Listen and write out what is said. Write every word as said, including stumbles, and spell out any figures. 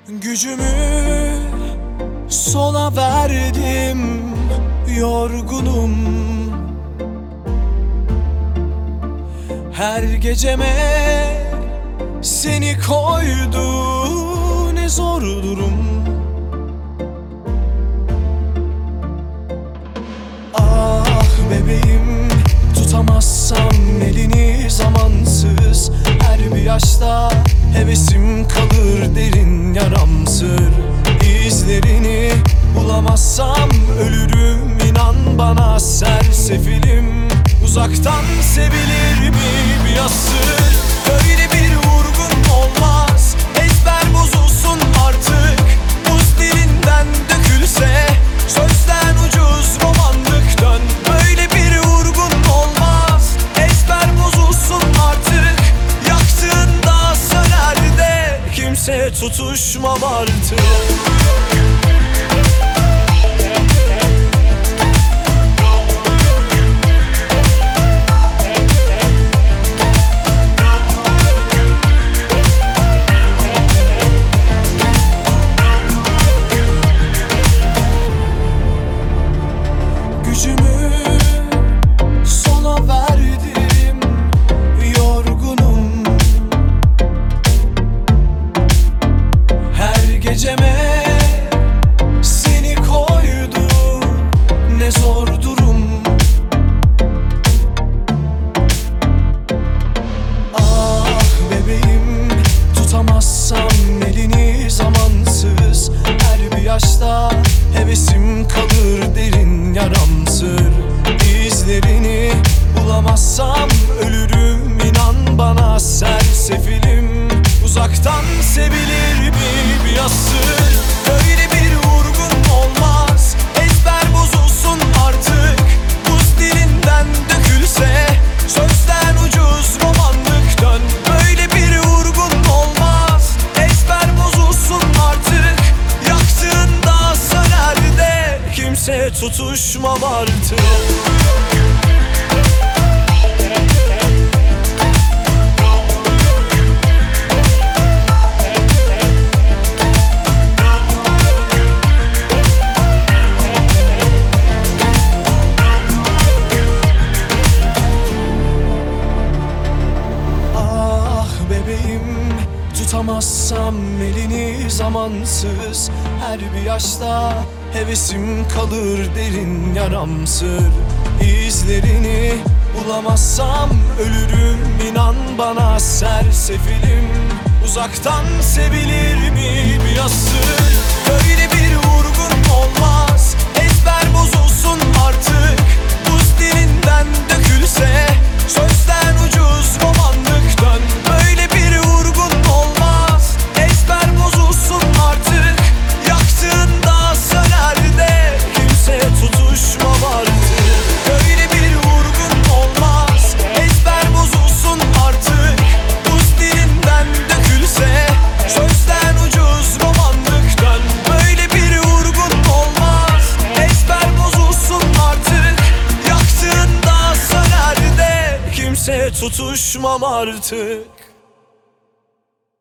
Gücümü sona verdim, yorgunum. Her geceme seni koydu, ne zor durum. Ah bebeğim, tutamazsam elini zamansız. Her bir yaşta hevesim kalır derin yaramsır. İzlerini bulamazsam ölürüm, inan bana sersefilim. Uzaktan sevilir mi bir asır? Böyle bir vurgun olmaz, ezber bozulsun artık. Buz dilinden dökülse, sözden ucuz romanlık dön. Böyle bir vurgun olmaz, ezber bozulsun artık. Yaktığında söner de kimse tutuşmam artık. Gücümü sona verdim, yorgunum. Her geceme seni koydu, ne zor durum. Ah bebeğim, tutamazsam elini zamansız. Her bir yaşta hevesim kalır derin yaramsır. İzlerini bulamazsam ölürüm, inan bana sersefilim. Uzaktan sevilir mi bir asır? Böyle bir vurgun olmaz, ezber bozulsun artık. Buz dilinden dökülse, sözden ucuz romanlık dön. Böyle bir vurgun olmaz, ezber bozulsun artık. Yaktığında söner de kimse tutuşmam artık. Ah bebeğim, tutamazsam elini zamansız. Her bir yaşta hevesim kalır derin yaramsır. İzlerini bulamazsam ölürüm, inan bana sersefilim. Uzaktan sevilir mi bir asır? Böyle bir vurgun olmaz, ezber bozulsun artık. Buz dilinden dökülse, sözden ucuz romanlık dön. Böyle bir vurgun olmaz, ezber bozulsun artık. Yaktığında söner de kimse tutuşmam artık. Böyle bir vurgun olmaz, ezber bozulsun artık. Buz dilinden dökülse, sözden ucuz romanlık dön. Böyle bir vurgun olmaz, ezber bozulsun artık. Yaktığında söner de kimse tutuşmam artık.